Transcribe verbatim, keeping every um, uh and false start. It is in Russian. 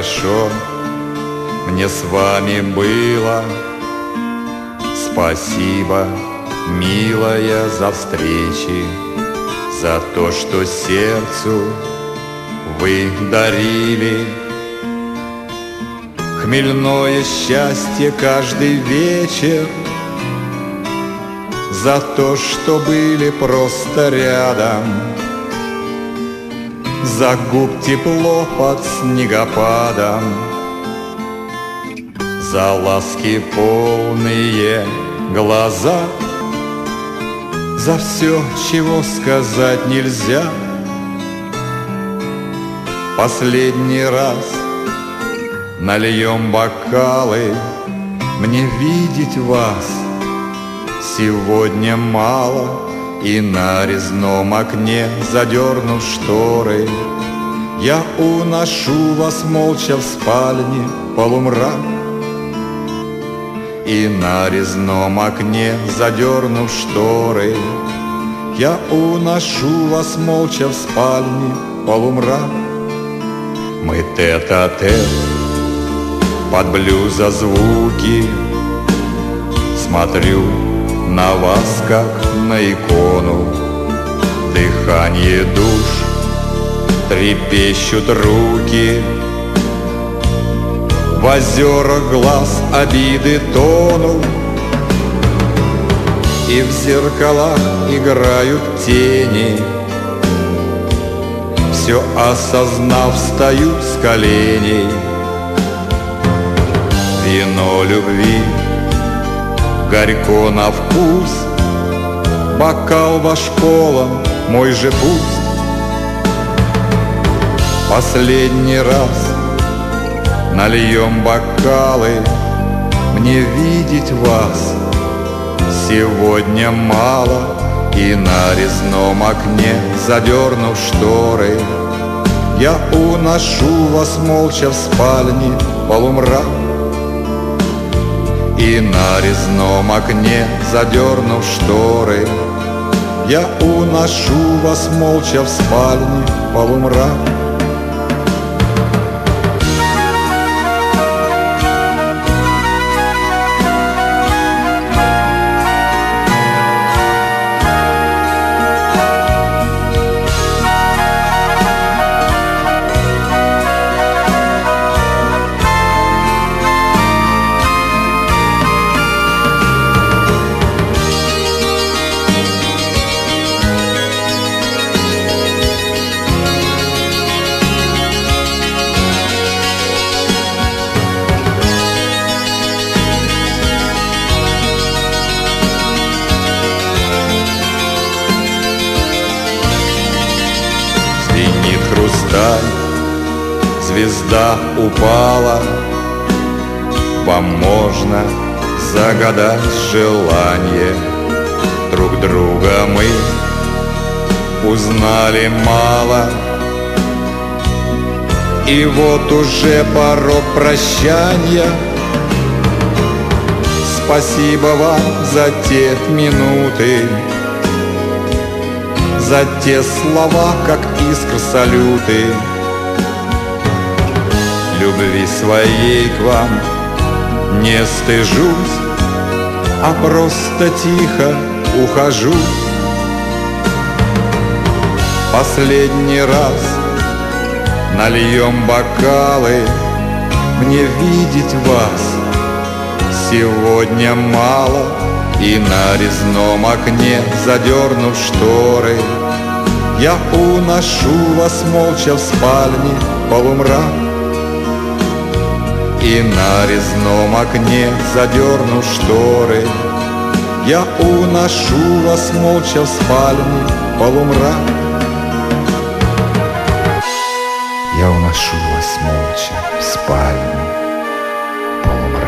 хорошо мне с вами было. Спасибо, милая, за встречи, за то, что сердцу вы дарили. Хмельное счастье каждый вечер, за то, что были просто рядом, за губ тепло под снегопадом, за ласки полные глаза, за все, чего сказать нельзя. Последний раз нальем бокалы, мне видеть вас сегодня мало. И на резном окне, задернув шторы, я уношу вас молча в спальне полумрак. И на резном окне, задернув шторы, я уношу вас молча в спальне полумрак. Мы тет-а-тет под блюза звуки, смотрю на вас, как на икону. Дыхание душ, трепещут руки, в озерах глаз обиды тонут, и в зеркалах играют тени. Все осознав, встаю с коленей. Вино любви горько на вкус, бокал ваш полон, мой же пуст. Последний раз нальем бокалы, мне видеть вас сегодня мало. И на резном окне, задернув шторы, я уношу вас молча в спальне полумрак. И на резном окне, задернув шторы, я уношу вас молча в спальне полумрак. Звезда упала, вам можно загадать желание. Друг друга мы узнали мало, и вот уже порог прощания. Спасибо вам за те минуты, за те слова, как искр салюты. Любви своей к вам не стыжусь, а просто тихо ухожу. Последний раз нальем бокалы, мне видеть вас сегодня мало. И на резном окне, задернув шторы, я уношу вас молча в спальне полумрак. И на резном окне, задернув шторы, я уношу вас молча в спальне полумрак. Я уношу вас молча в спальню полумрак.